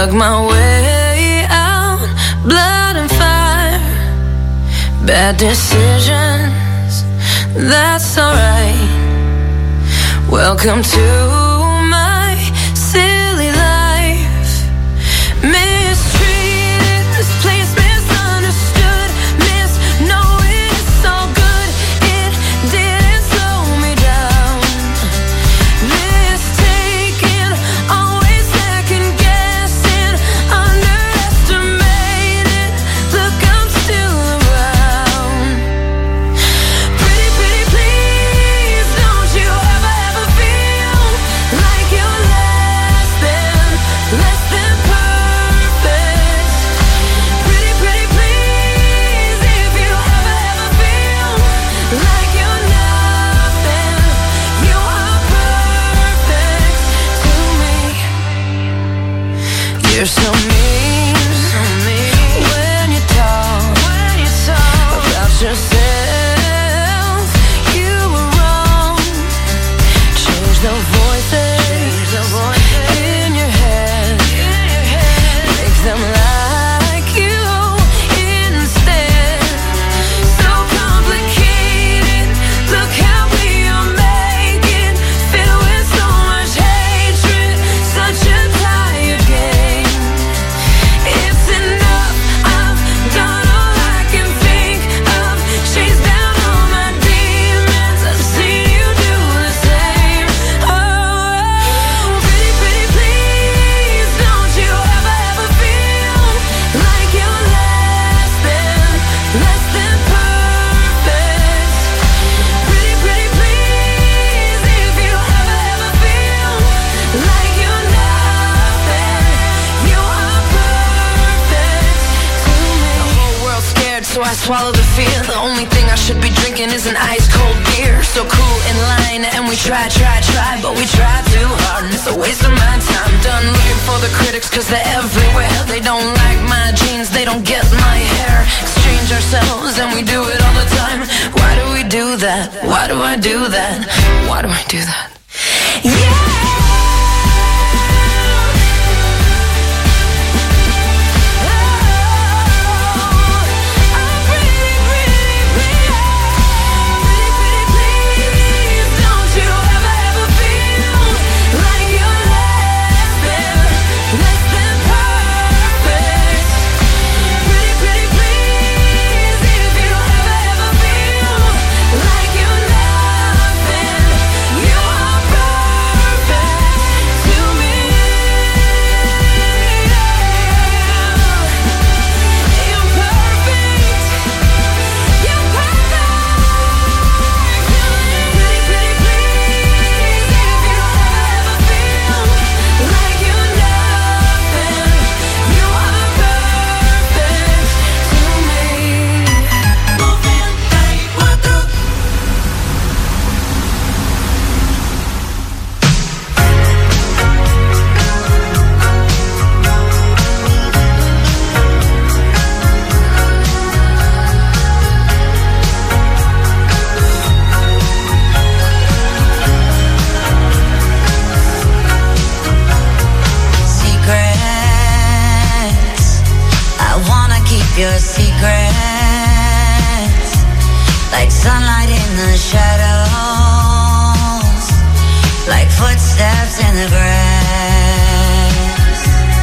dug my way out, blood and fire, bad decisions, that's alright. Welcome to my silly life. Mistreated, this place misunderstood, misknowing it's all good, it didn't slow me down. Mistaken, always second guessing, underestimated, look I'm still around. Pretty, pretty please, don't you ever feel like you're less than perfect. Pretty, pretty please, if you ever feel like you're nothing, you are perfect to me. You're so mean when you talk about yourself. You were wrong. Change the voices in your head. Make them like you instead. So complicated. Look how we are making, filled with so much hatred. Such a tired game. It's enough. I've done all I can think of. Chase down all my demons. I've seen you do the same. Oh, pretty, pretty please, don't you ever feel like you're less than perfect. Pretty, pretty please, if you ever feel like you're nothing, you are perfect to me. The whole world's scared, so I swallow the fear. The only thing I should be drinking is an ice cold beer. So cool in line, and we try, but we try too hard, and it's a waste of my time. Done looking for the critics, cause they're everywhere. They don't like my jeans, they don't get my hair. Exchange ourselves, and we do it all the time. Why do we do that? Why do I do that? Why do I do that? Your secrets, like sunlight in the shadows, like footsteps in the grass.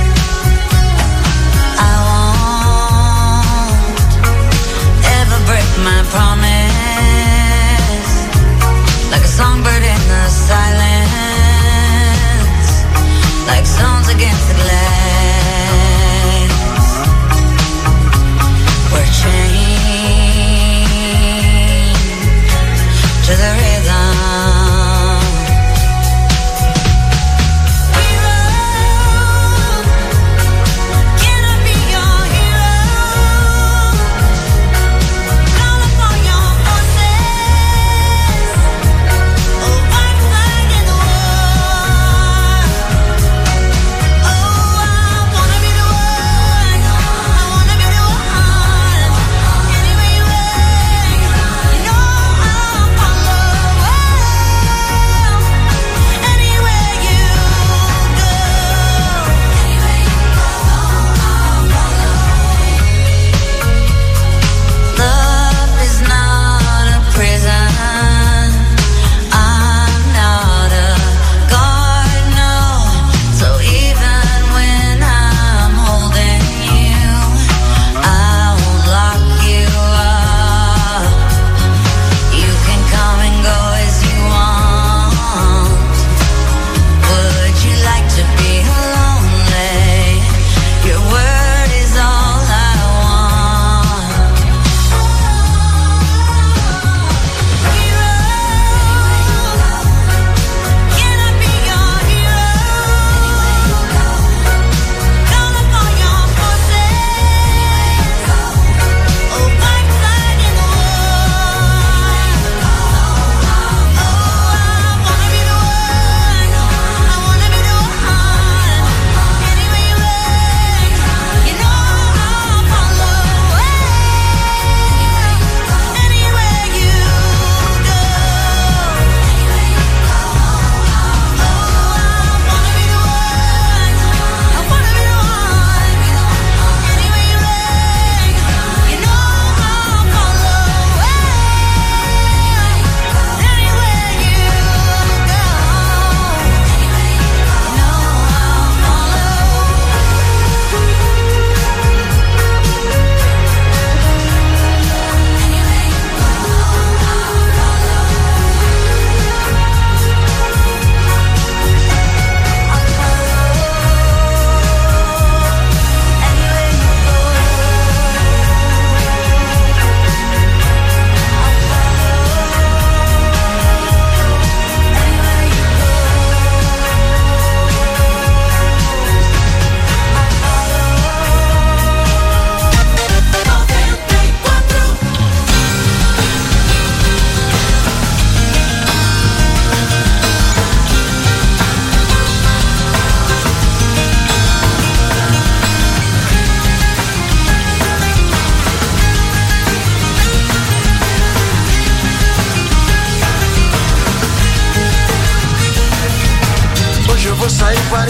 I won't ever break my promise, like a songbird in the silence, like stones against the glass. We're chained to the rhythm. We run.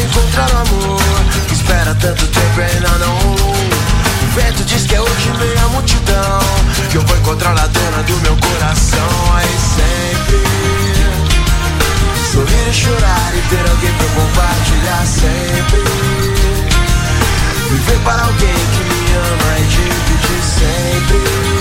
encontrar o amor que espera tanto tempo e ainda não rolou. O vento diz que é hoje meio a multidão, que eu vou encontrar a dona do meu coração. Aí sempre sorrir e chorar e ter alguém pra compartilhar sempre. Viver para alguém que me ama e dividir sempre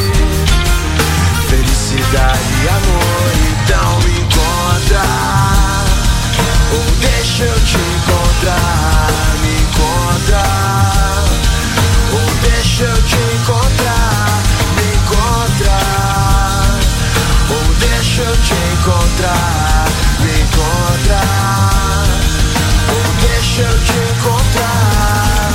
felicidade e amor. Então me encontra, ou deixa eu te encontrar. Me encontra, ou deixa eu te encontrar. Me encontra, ou deixa eu te encontrar. Me encontra, ou deixa eu te encontrar.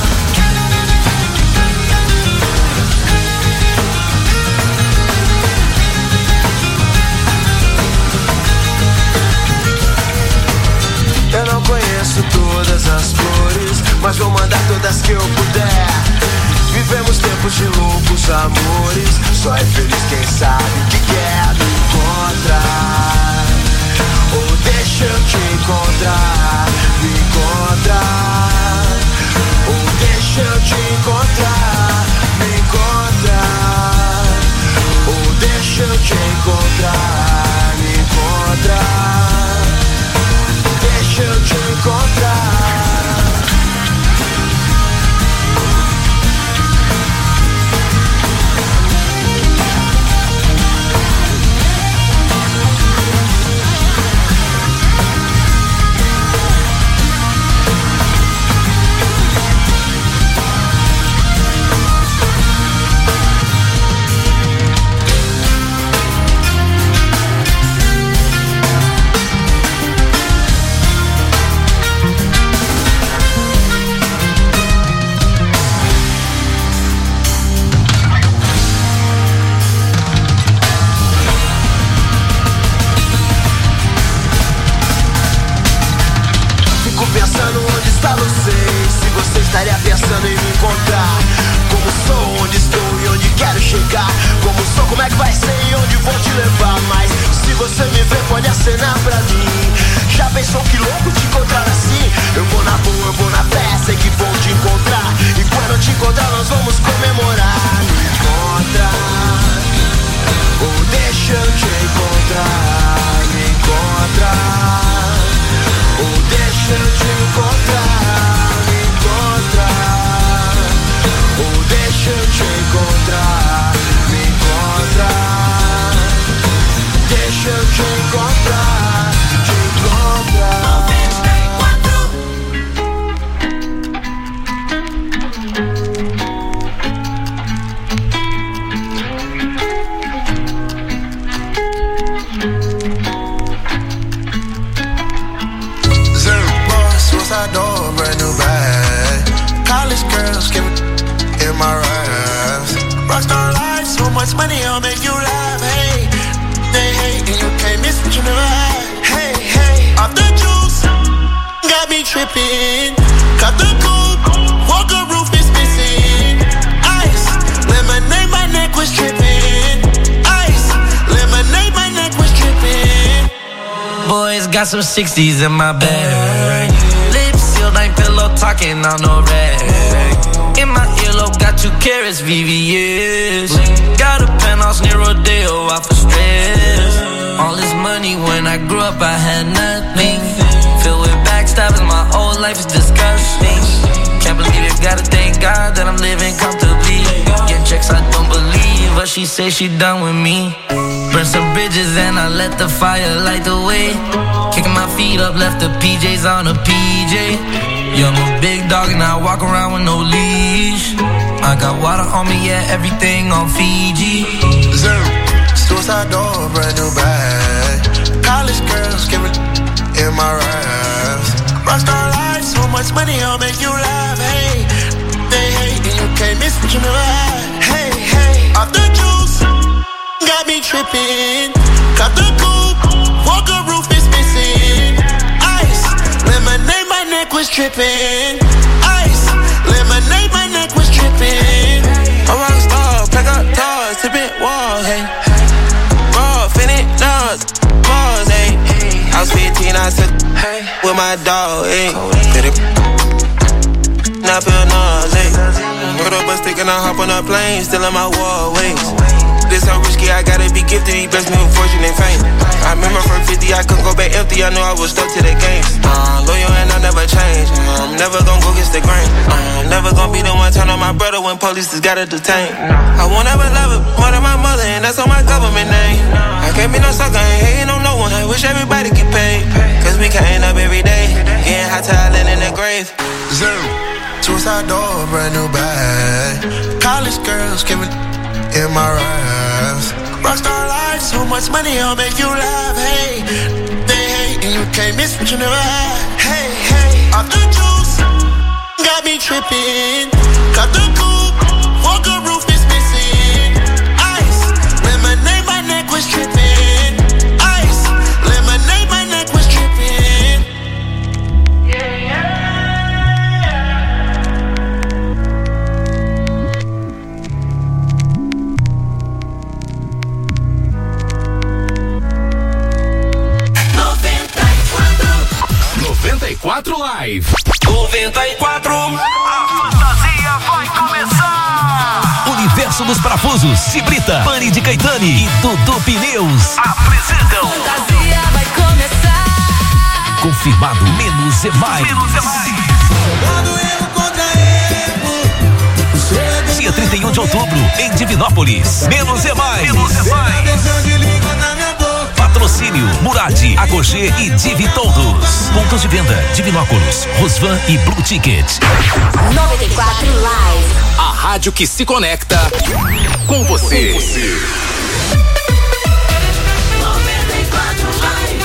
Eu não conheço todas as flores, mas vou mandar todas que eu puder. Vivemos tempos de loucos amores, só é feliz quem sabe o que quer. Me encontrar, ou deixa eu te encontrar. Me encontrar, ou deixa eu te encontrar. Me encontrar, ou deixa eu te encontrar. Me encontrar, deixa eu te encontrar. Pensando onde está você, se você estaria pensando em me encontrar. Como sou, onde estou e onde quero chegar. Como sou, como é que vai ser e onde vou te levar. Mas se você me ver, pode acenar pra mim. Já pensou que louco te encontrar assim? Eu vou na boa, eu vou na fé, sei que vou te encontrar. E quando eu te encontrar nós vamos comemorar. Me encontra, ou deixa eu te encontrar. Me encontra, ou deixa eu te encontrar. Me encontrar, ou deixa eu te encontrar. Me encontrar, deixa eu te encontrar. Te encontrar. Suicide door, brand new bag. College girls give in my raps. Rockstar life, so much money, I'll make you laugh. Hey, they hate and you can't miss what you never had. Hey, hey, off the juice, got me tripping. Cut the coupe, walker roof is missing. Ice, lemonade, my neck was tripping. Ice, lemonade, my neck was tripping. Boys got some 60s in my bag. Lips sealed, ain't pillow talking on no rag. In my earlobe, got 2 carats, VVS. Got a penthouse near Rodeo, out for stress. All this money, when I grew up, I had nothing. Filled with backstabbing, my whole life is disgusting. Can't believe it, gotta thank God that I'm living comfortably. Getting checks I don't believe, but she say she done with me. Burn some bridges and I let the fire light the way. Kicking my feet up, left the PJs on a PJ. Yeah, I'm a big dog and I walk around with no leash. I got water on me, yeah, everything on Fiji. Zoom, suicide door, brand new bag. College girls give it in my raps. Rockstar life, so much money, I'll make you laugh. Hey, they hate and you can't miss what you never had. Hey, hey, off the juice, got me tripping. Cut the coupe, walker roof is missing. Ice, lemonade, my neck was tripping. Ice, lemonade, my neck was tripping. A rock star, pack up toys, tipping walls, hey. Raw, finit, nuts, balls, hey. was 15, I took with my dog, ayy. Now I feel nauseous. Put up a stick and I hop on a plane, still in my wallways. This so risky, I gotta be gifted. He blessed me with fortune and fame. I remember from 50, I couldn't go back empty. I knew I was stuck to the game. Loyal and I never change. I'm never gonna go against the grain. Never gonna be the one turn on my brother when police just gotta detain. I won't ever love it more than my mother, and that's on my government name. I can't be no sucker, ain't hating on no one. I wish everybody get paid, cause we can't up every day. Getting hot talent in the grave. Suicide door, brand new bag. College girls giving in my raps. Rockstar life, so much money, I'll make you laugh. Hey, they hate and you can't miss what you never had. Hey, hey, off the juice, got me tripping. Got the coupe, walker roof is missing. Ice, lemonade, my neck was tripping. Ice, lemonade, my neck was tripping. Yeah, yeah. 94 Live. 94. A fantasia vai começar. Universo dos Parafusos, Cibrita, Pani de Caetani e Dudu Pneus apresentam. Fantasia vai começar. Confirmado, menos é mais. Dia 31 de outubro, em Divinópolis. Menos é mais. Patrocínio Murad, Agogê e Divi Todos. Pontos de venda: Divinópolis, Rosvan e Blue Ticket. 94 Live. A rádio que se conecta com você. 94 Live.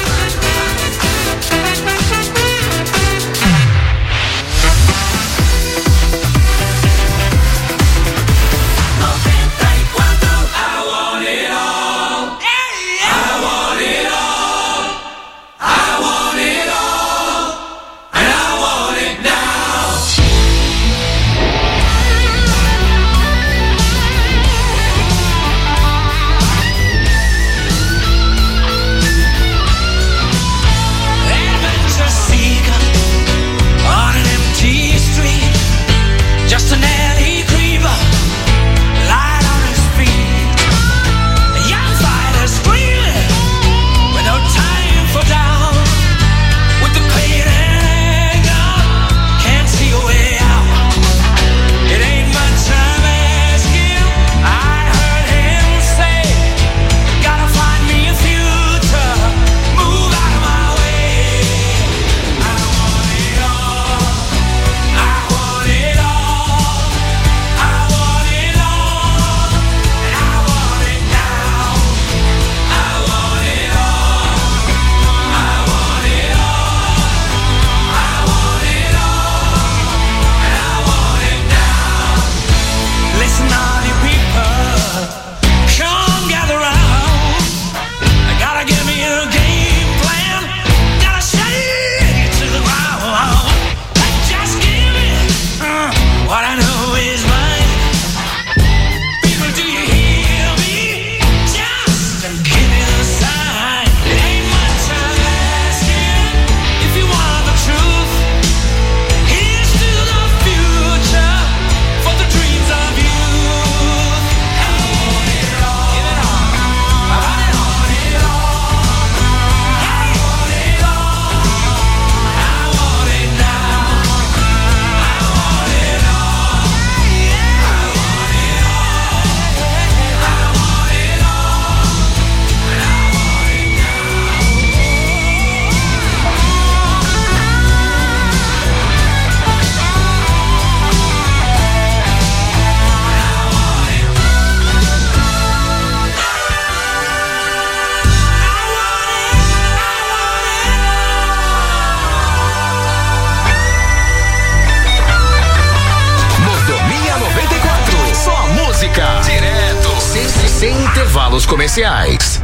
Intervalos comerciais.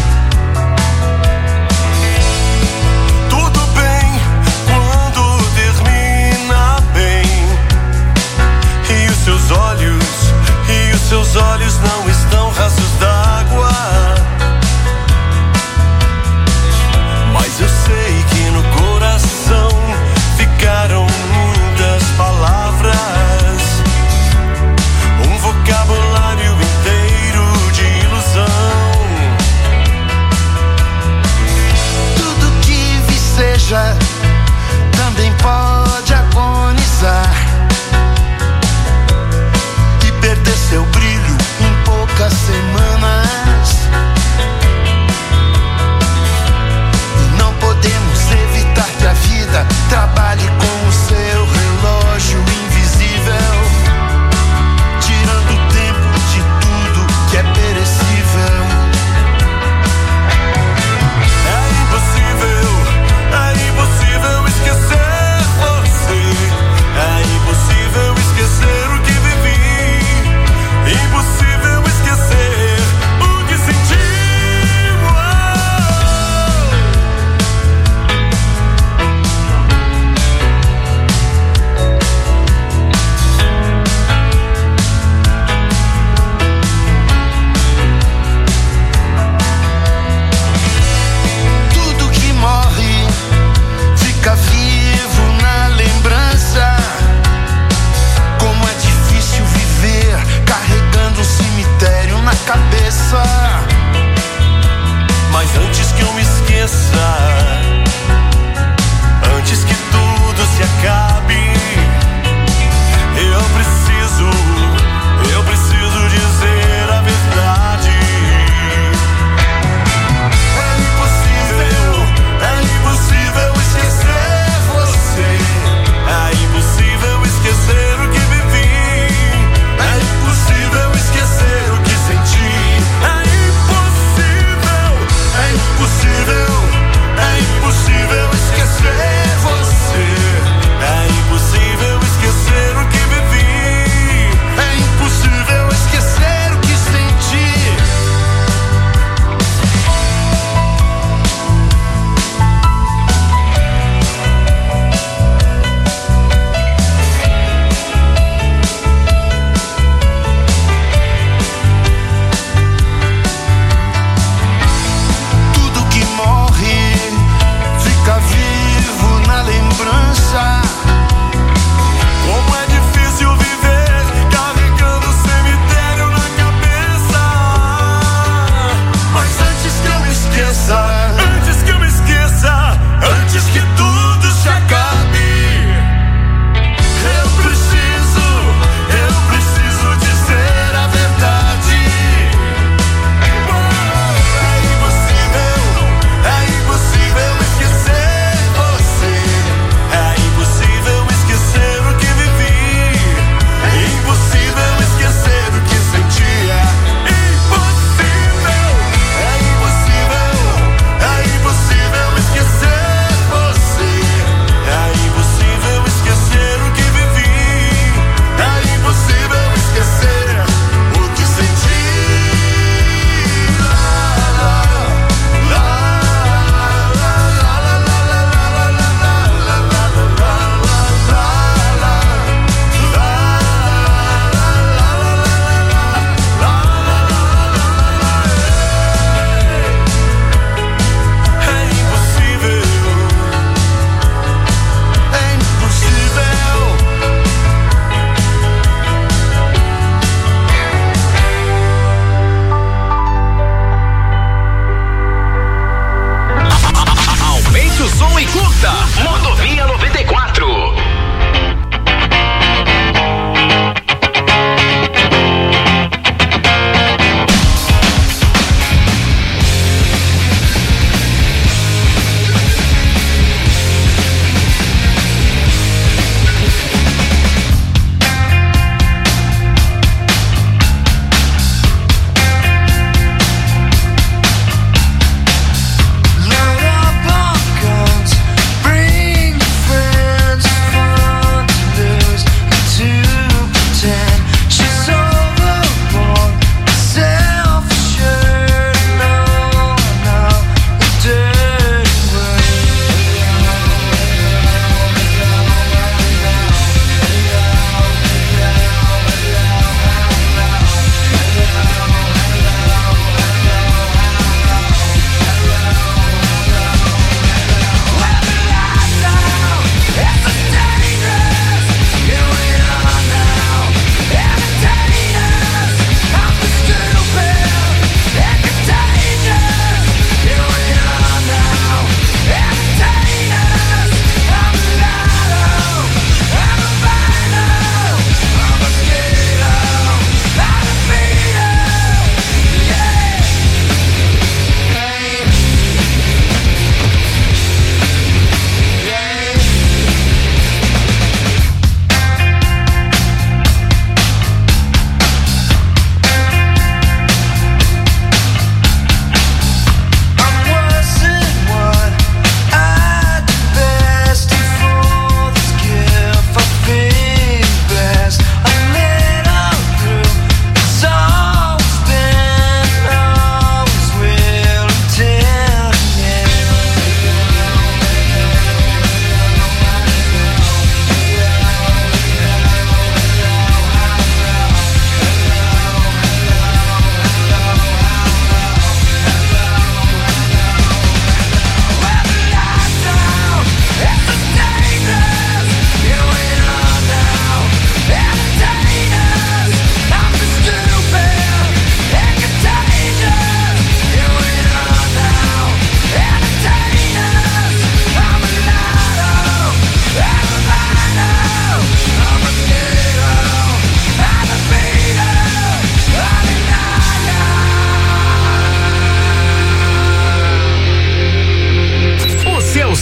Tudo bem quando inveja também pode agonizar e perder seu brilho em poucas semanas. E não podemos evitar que a vida trabalhe com o seu relógio invisível, tirando o tempo de tudo que é perecível. É impossível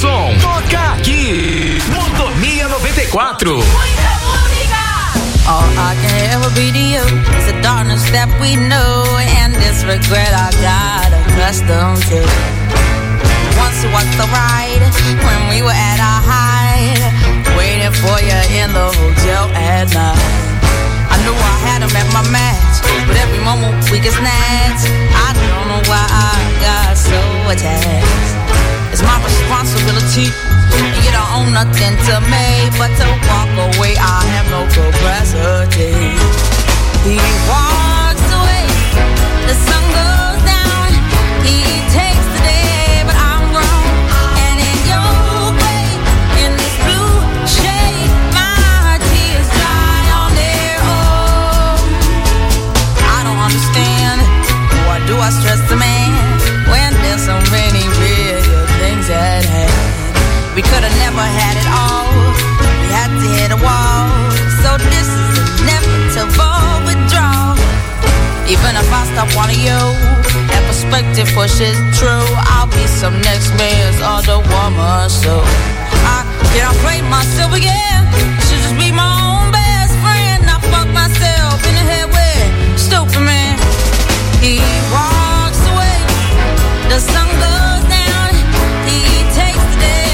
som toca aqui. Monomia 94. All I can ever be to you is the darkness that we know and this regret I got accustomed to. Once it was the ride when we were at our height, waiting for you in the hotel at night. I knew I had him at my match, but every moment we get snatched. I don't know why I got so attached. It's my responsibility. You don't own nothing to me but to walk away. I have no capacity. He walks away, the sun goes down. He takes the day, but I'm grown. And in your way, in this blue shade, my tears dry on their own. I don't understand, why do I stress the man when there's so many real things at hand? We could have never had it all. We had to hit a wall. So this is inevitable withdrawal. Even if I stop wanting you, that perspective pushes true. I'll be some next man's other woman. So I can't play myself again. Should just be my own best friend. I fuck myself in the head with stupid man. He walks away. The sun goes down. He takes the day.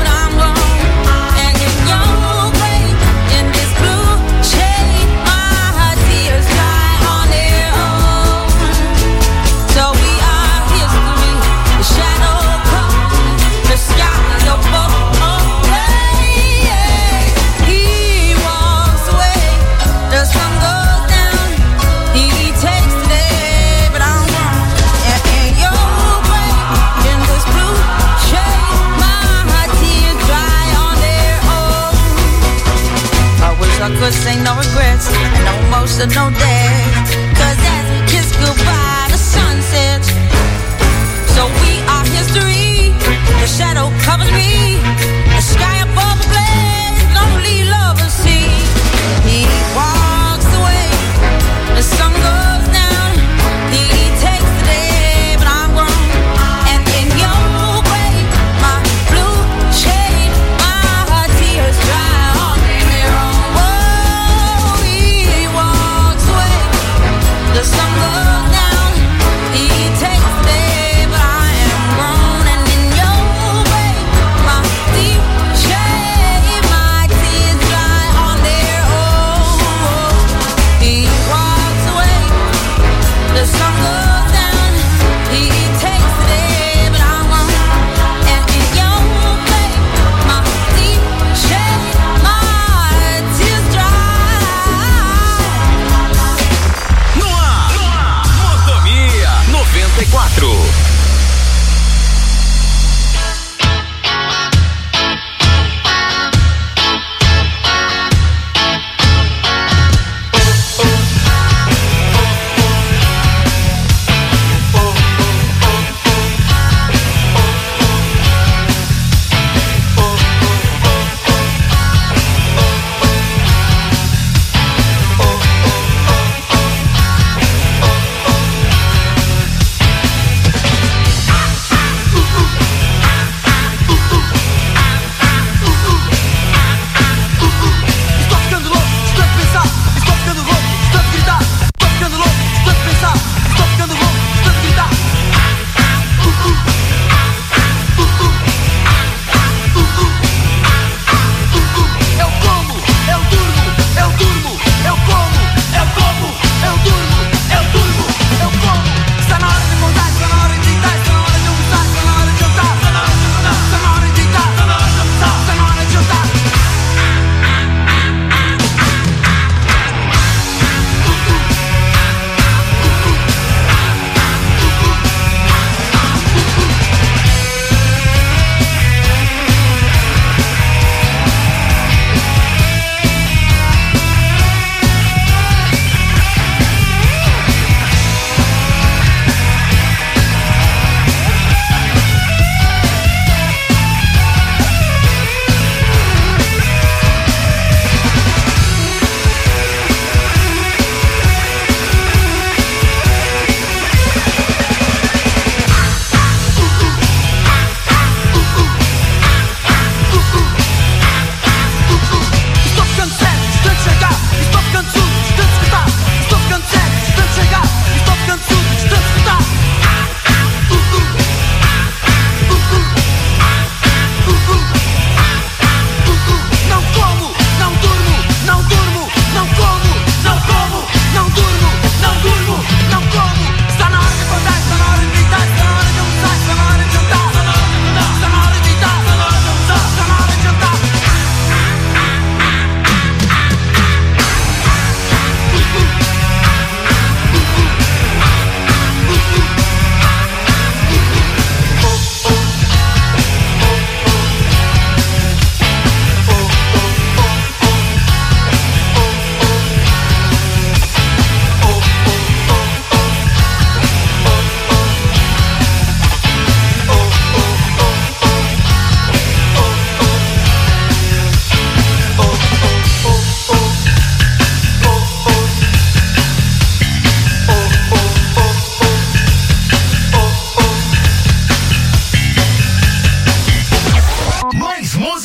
I could say no regrets and no emotional death. Cause as we kiss goodbye, the sun sets. So we are history. The shadow covers me. The sky above the blaze, lonely lovers see. He walks away. The sun goes down. He takes the day, but I'm grown. And in your way, my blue shade, my tears dry on their own. The sun goes down.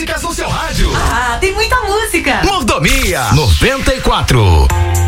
músicas no seu rádio. Ah, tem muita música. Mordomia 94.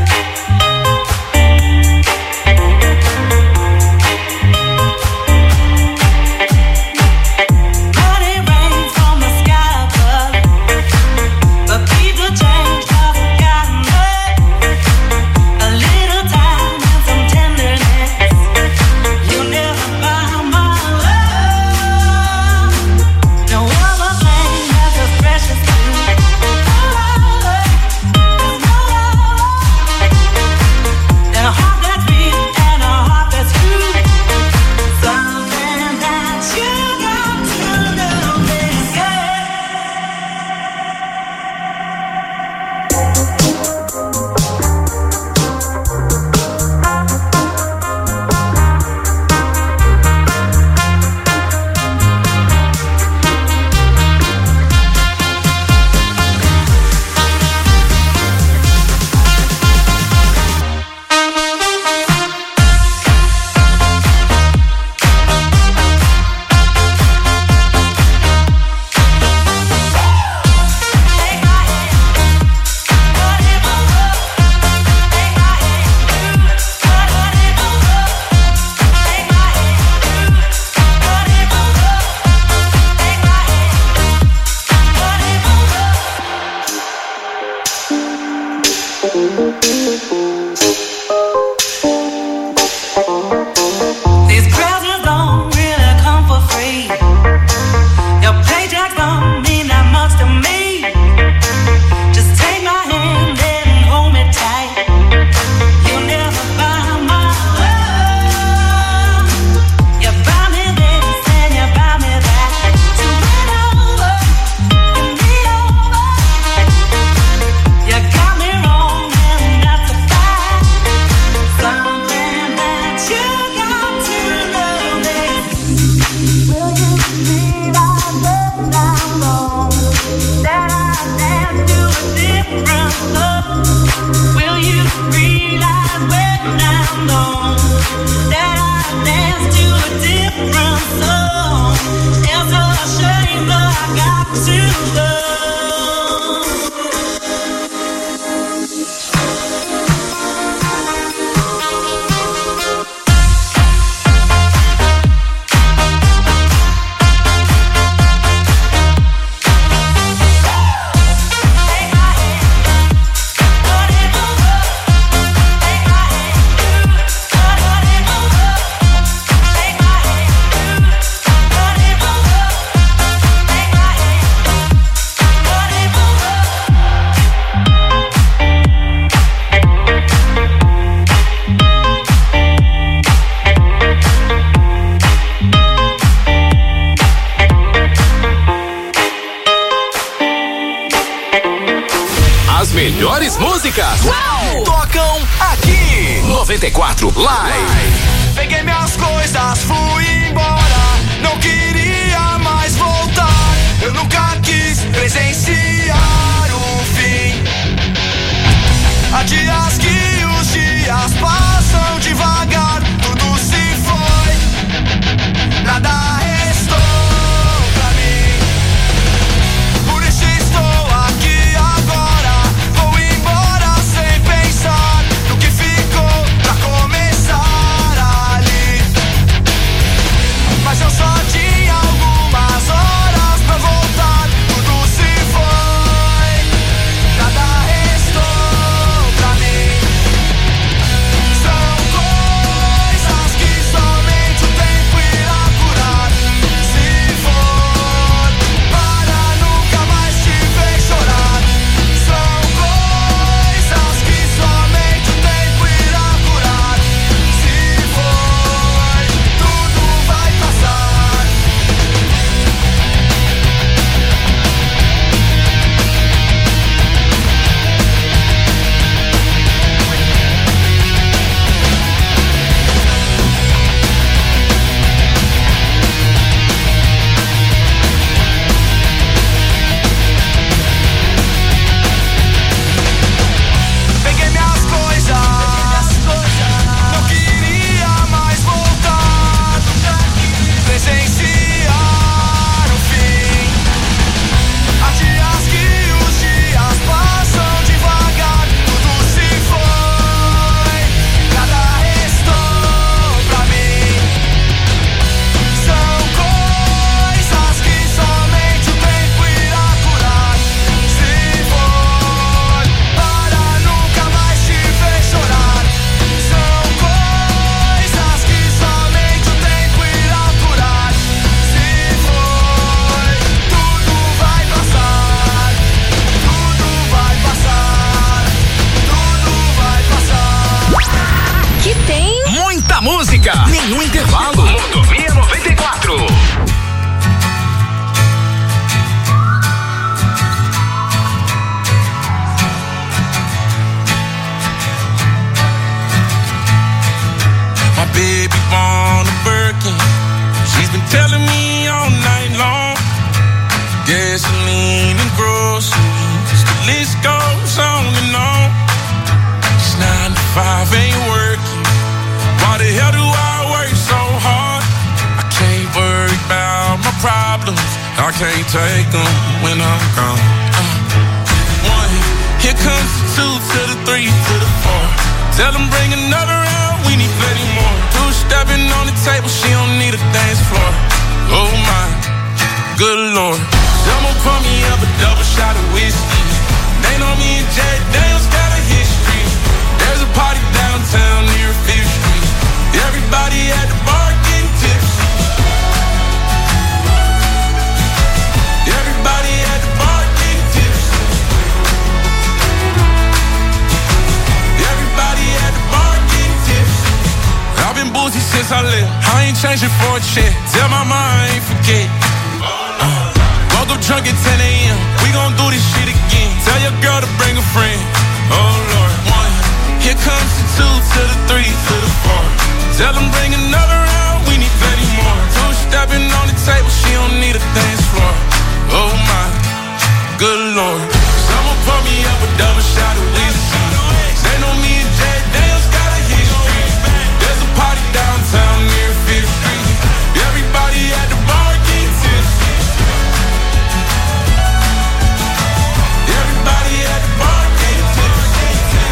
Melhores músicas tocam aqui. 94 Live. Peguei minhas coisas, fui embora. Não queria mais voltar. Eu nunca quis presenciar o fim. Há dias que os dias passam devagar. Tudo se foi, nada restou pra mim. Por isso estou aqui agora. Vou embora sem pensar no que ficou pra começar ali. Mas eu só te música, nenhum intervalo. Motomia 94. My baby born a Birkin. She's been telling me all night long. Gasoline and groceries, the list goes on and on. It's 9 to 5, ain't working. Why the hell do I work so hard? I can't worry about my problems. I can't take them when I'm gone. 1, here comes the 2 to the 3 to the 4. Tell them bring another round, we need plenty more. 2 stepping on the table, she don't need a dance floor. Oh my, good Lord. Someone pour me up a double shot of whiskey. They know me and Jack Daniels got a history. There's a party downtown near 5th Street. Everybody at the bar getting tipsy. Everybody at the bar getting tipsy. Everybody at the bar getting tipsy. I've been boozy since I left. I ain't changing for a check. Tell my mom I ain't forget. Woke up drunk at 10 a.m. We gon' do this shit again. Tell your girl to bring a friend. Oh Lord. 1, here comes the 2 to the 3 to the 4. Tell them bring another round, we need plenty more. 2 stepping on the table, she don't need a dance floor. Oh my, good Lord. Someone pour me up a double shot of whiskey. They know me and Jack Daniels got a history. There's a party downtown near 5th Street. Everybody at the bar getting tipsy. Everybody at the bar getting tipsy.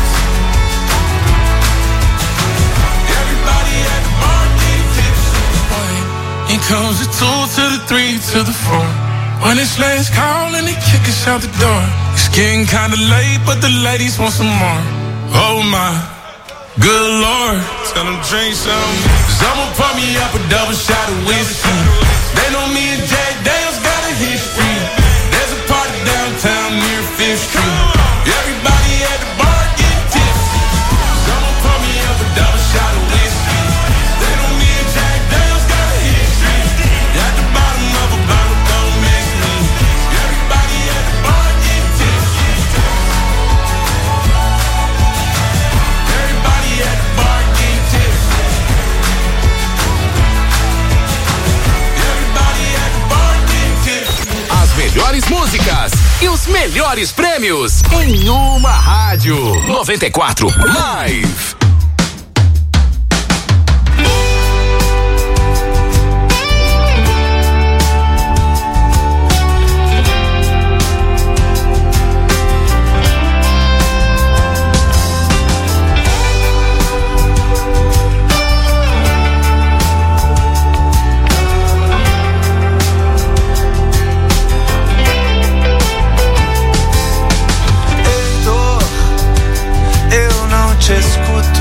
Everybody at the bar getting tipsy. Here comes the 2 to the 3 to the 4. When it's last call and they kick us out the door. It's getting kinda late, but the ladies want some more. Oh my, good Lord. Tell them drink some. Someone pour me up a double shot of whiskey. They know me and Jack Daniels got a history. There's a party downtown near 5th Street. Everybody at the bar getting tipsy. Someone pour me up a double shot of whiskey. They know me and Jack Daniels got a history. At the bottom of a bottle, don't mix me. Everybody at the bar getting tipsy. Everybody at the bar getting tipsy. Everybody at the bar getting tipsy. As melhores músicas e os melhores prêmios em uma rádio. 94 Live. Te escuto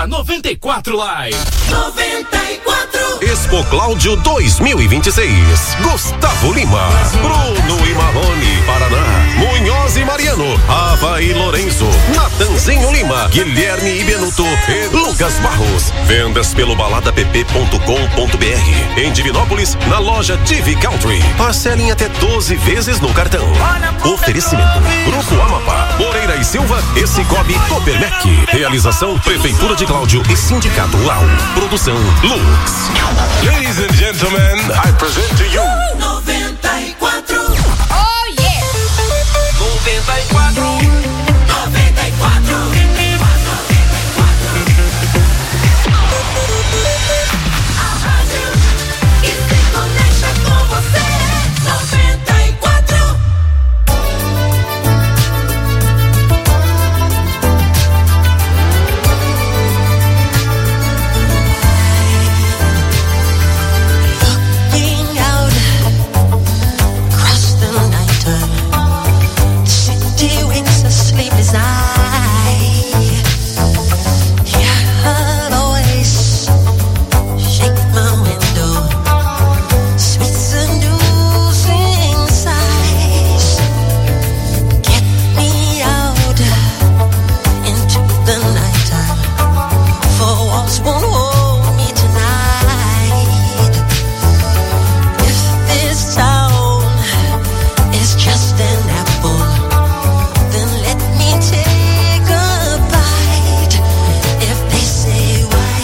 arroba 94 Live. 94. Expo Cláudio 2026. Gustavo Lima, Bruno e Marrone, Paraná, Munhoz e Mariano, Ava e Lourenço, Natanzinho Lima, Guilherme e Benuto e Lucas Barros. Vendas pelo baladapp.com.br. Em Divinópolis, na loja TV Country. Parcelem até 12 vezes no cartão. Oferecimento: Grupo Amapá, Moreira e Silva e Cicobi Copermec. Realização: Prefeitura de Cláudio e Sindicato Rural. Produção: Lux. Ladies and gentlemen, I present to you 94. Oh yeah! 94. 94. A rádio que se conecta com você. 94. Looking out across the night time, the city wakes a sleepless night. Hear her voice shake my window, sweet seducing sighs. Get me out into the night time, for walls won't hold me tonight. If this town is just an apple, then let me take a bite. If they say why,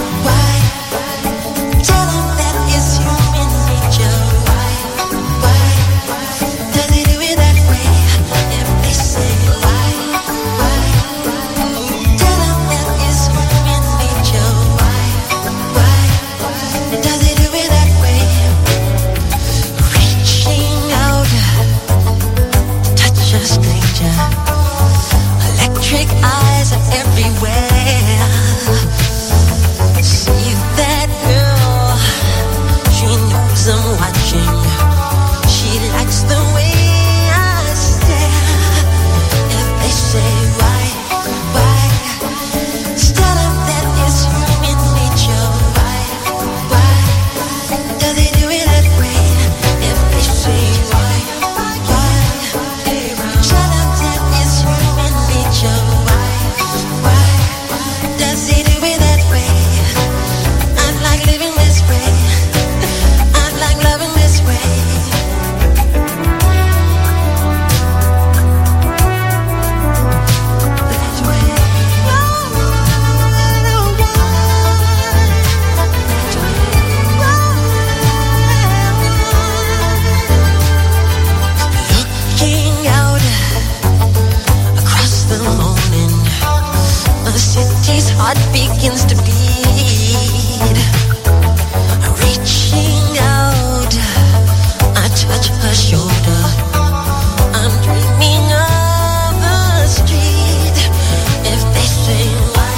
tell them that it's human nature. Why, does it do it that way? If they say why, tell them that it's human nature. Why, does it do it that way? Reaching out, touch a stranger. Electric eyes are everywhere. See that girl, she knows I'm watching. She likes the way I stare. If they say why, tell them that it's human nature. Why, does it do it that way? If they say why, tell them that it's human nature. Why, does it do it that way? I'd like living this way. I'd like loving this way. That way. Looking out across the morning, the city's heart begins to beat. Reaching out, I touch her shoulder. I'm dreaming of the street. If they say why,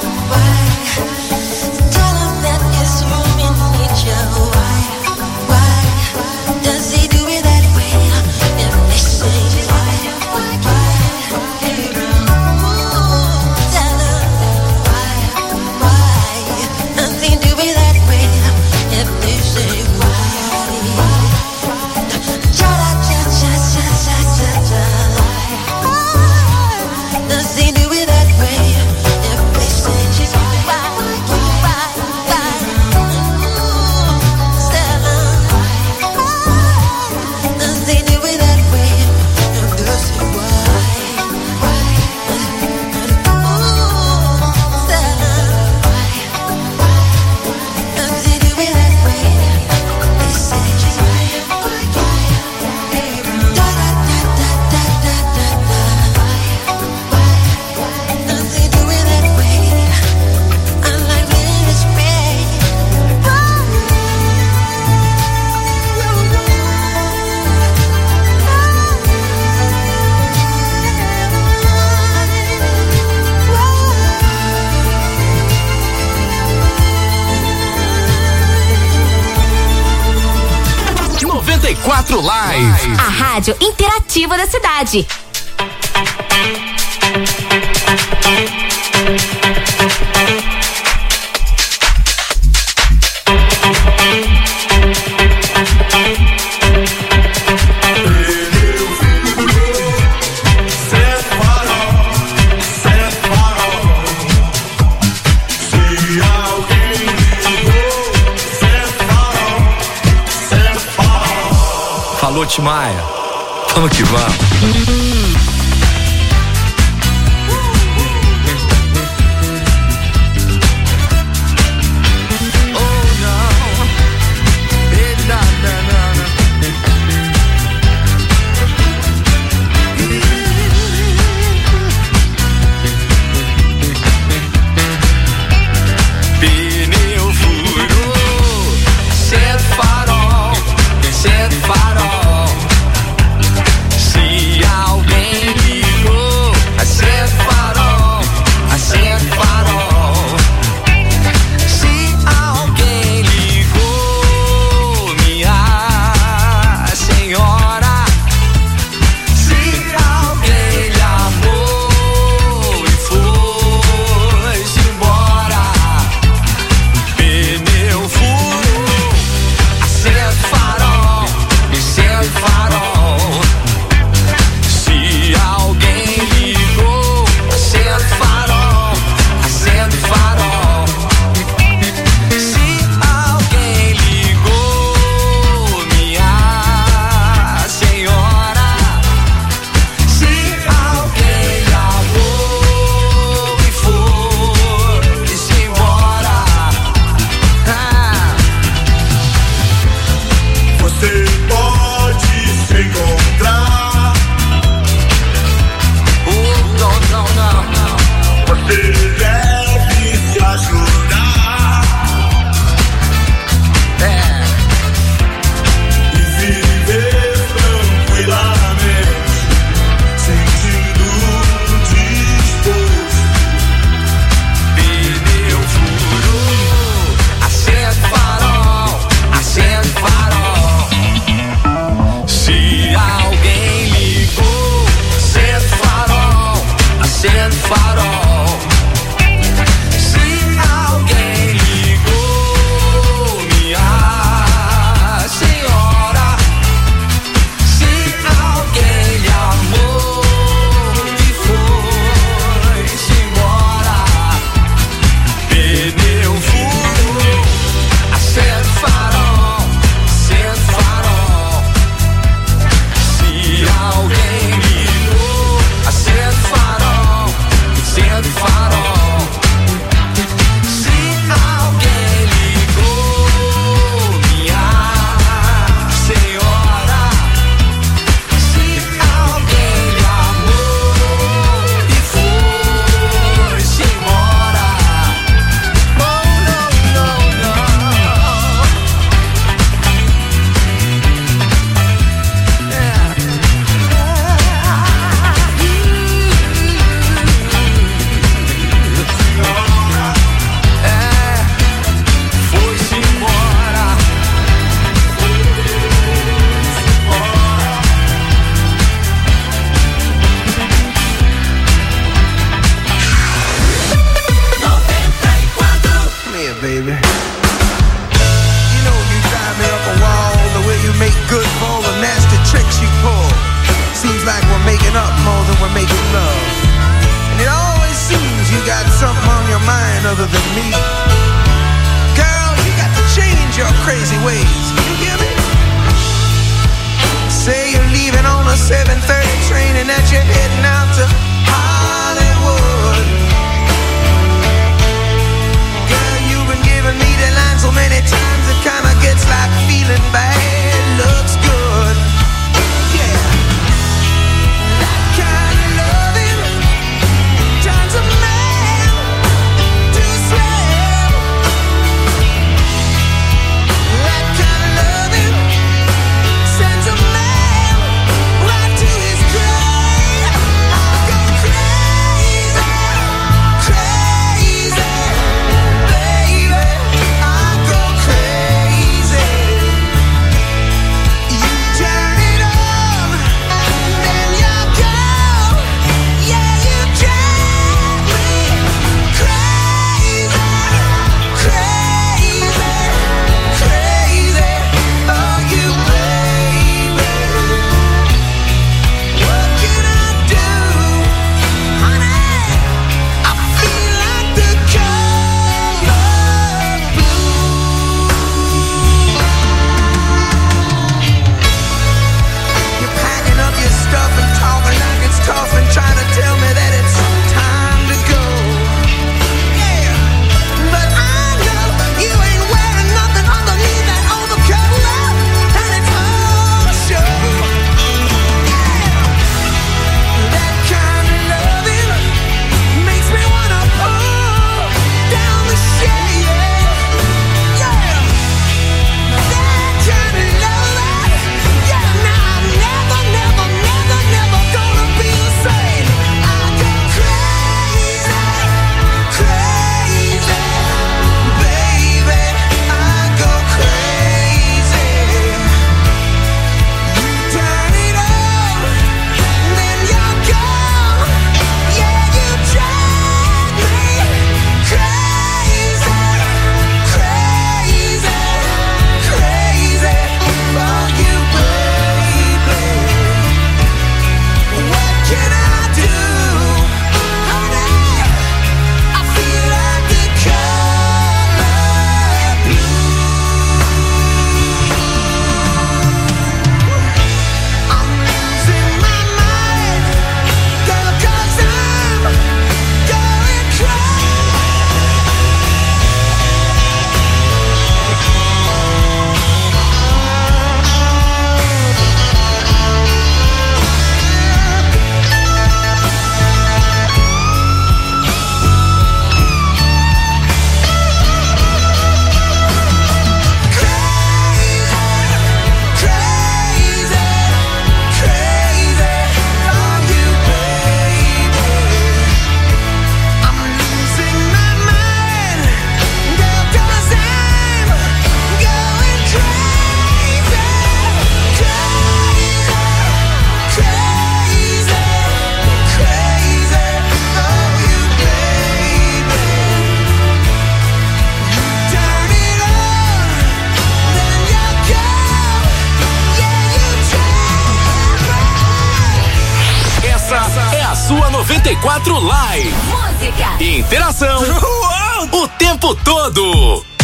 tell them that it's human nature. Why, does he do it that way? If they say why, tell them why, does he do it that way? If they say why, does he do it that way? If they say why, does he do it that way? If they say does he do it that way? They say does he do it that way? I like living this way. Quatro Live. A rádio interativa da cidade. Alô, Timaya. Vamos que vamos. Turns a man to slave. 94 Live. Música. Interação. O tempo todo.